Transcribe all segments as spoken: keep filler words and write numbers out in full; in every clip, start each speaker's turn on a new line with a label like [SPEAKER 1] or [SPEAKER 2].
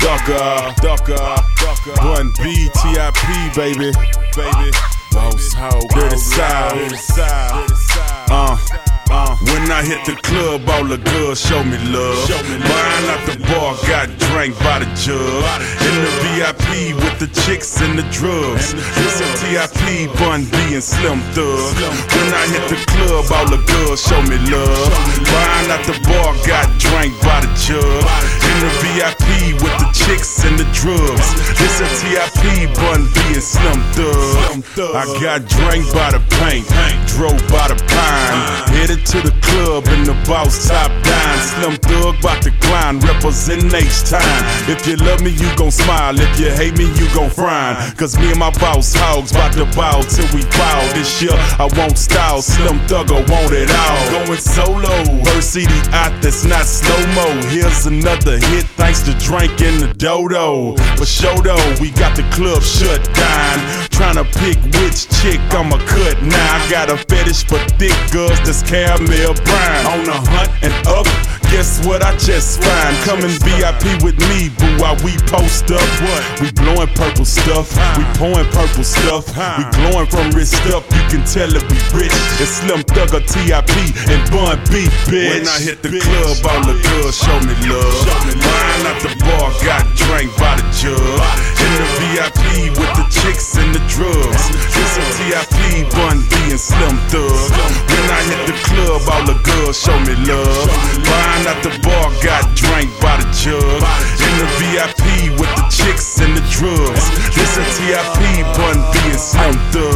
[SPEAKER 1] Ducker, Ducker, Ducker, one B, T I P, baby, baby. Boss Hog, Dirty South, Dirty South, uh. Uh, when I hit the club, all the girls show me love. Buying out the bar, got drank by the jug. In the V I P with the chicks and the drugs. It's a T I P, Bun B and Slim Thug. When I hit the club, all the girls show me love. Buying out the bar, got drank by the jug. In the V I P with the chicks and the drugs. It's a T I P, Bun B and Slim Thug. I got drank by the paint, drove by the pine, headed to the club and the boss top down. Slim Thug bout to grind, representin' H-Time. If you love me, you gon' smile. If you hate me, you gon' frown. Cause me and my boss hogs bout to bow till we foul. This year, I won't style. Slim Thugger want it all. Going solo, first C D out that's not slow-mo. Here's another hit thanks to Drink and the Dodo. For show though, we got the club shut down. Tryna pick which chick I'ma cut now. I got a fetish for thick girls that's caramel brown. On the hunt and up, guess what I just find? Come and V I P with me, boo, while we post up. What? We blowing purple stuff, we pouring purple stuff. We glowing from wrist up, you can tell if we rich. It's Slim Thugger, T I P, and Bun B, bitch. When I hit the club, all the girls show me love. Buying out the bar, got drank by the jug. In the V I P with the chicks and the drugs. It's a T I P, Bun B and Slim Thug. When I hit the club, all the girls show me love. Buying out the bar, got drank by the jug. In the V I P with the chicks and the drugs. It's a T I P, Bun B and Slim Thug.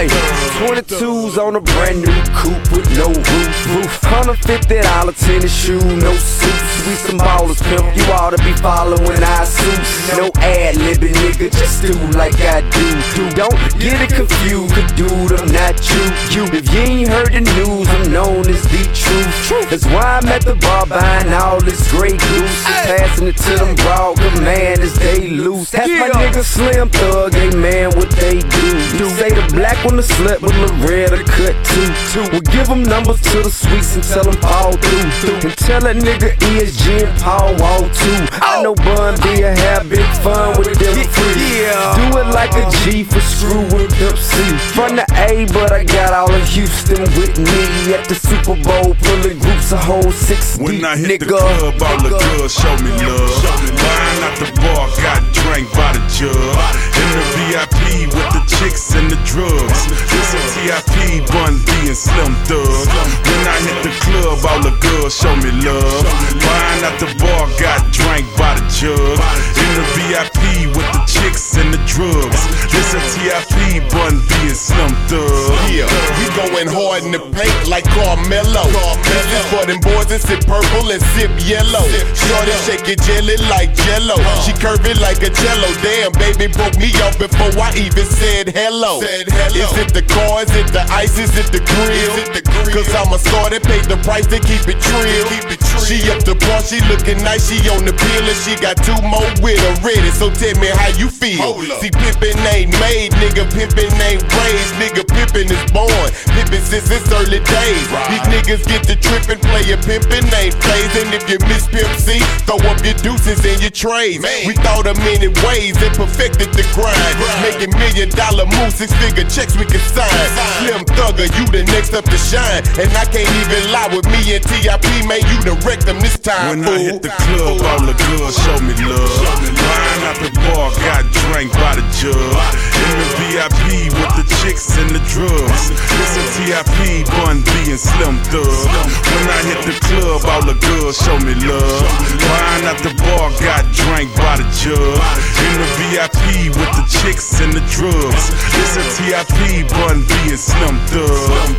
[SPEAKER 2] twenty-twos on a brand new coupe with no roof. roof. one hundred fifty dollar tennis shoe, no suits. We some ballers, pimp. You ought to be following our suits. No ad-libbing, nigga, just do like I do. Don't get it confused, cause dude, I'm not you. you. If you ain't heard the news, I'm known as the truth. That's why I'm at the bar buying all this Grey Goose. Passing it to them broad commanders, they loose. That's my nigga Slim Thug, they man what they do. Say the black one the slut, but the red a cut too. We'll give them numbers to the sweets and tell them fall through. And tell that nigga E S G and Paul walk too. I know Bun B will have big fun with them free. Do it like a G for screw with Pimp C. From the A, but I got all of Houston with me. At the Super Bowl, pulling groups of whole six deep.
[SPEAKER 1] When I hit
[SPEAKER 2] nigga.
[SPEAKER 1] the club, all the girls show me love. Buying out the bar, got drank by the jug. In the V I P with the chicks and the drugs. It's a T I P, Bun B and Slim Thug. When I hit the club, all the girls show me love. Buying out the bar, got drank by the jug. In the V I P with the chicks and the drugs. It's a T I P, Bun B and Slim Thug.
[SPEAKER 3] Yeah, we going hard in the paint like Carmelo. This is for them boys that sip purple and sip yellow. Shorty shake it jelly like jello. She curve it like a cello. Damn, baby broke me off before I even said hello. Is it the car, is it the ice, is it the grill? Cause I'm a star that paid the price to keep it trill. She up the bar, she looking nice, she on the pill, and she got two more with her ready. So tell me how you feel. See, pimpin' ain't made, nigga, pimpin' ain't raised. Nigga, pimpin' is born, pimpin' since its early days. These niggas get to trippin', play a pimpin' ain't phase. And if you miss Pimp C, throw up your deuces and your trays. We thought of many ways and perfected the grind. Making million dollar moves, six figure checks we can sign. Slim Thugger, you the next up to shine. And I can't even lie with me and T I P, man, you the wreck them this time.
[SPEAKER 1] When I hit the club, all the girls show me love. Buying out the bar, got drank by the jug. In the V I P with the chicks and the drugs. It's a T I P, Bun B and Slim Thug. When I hit the club, all the girls show me love. Buying out the bar, got drank by the jug. In the V I P with the chicks and the drugs. It's a T I P, Bun B and Slim Thug.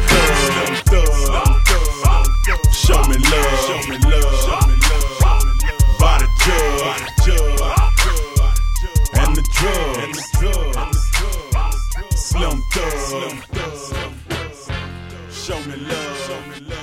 [SPEAKER 1] Show me love, show me love. By the jug, and the drugs. Slim Thug. Show me love.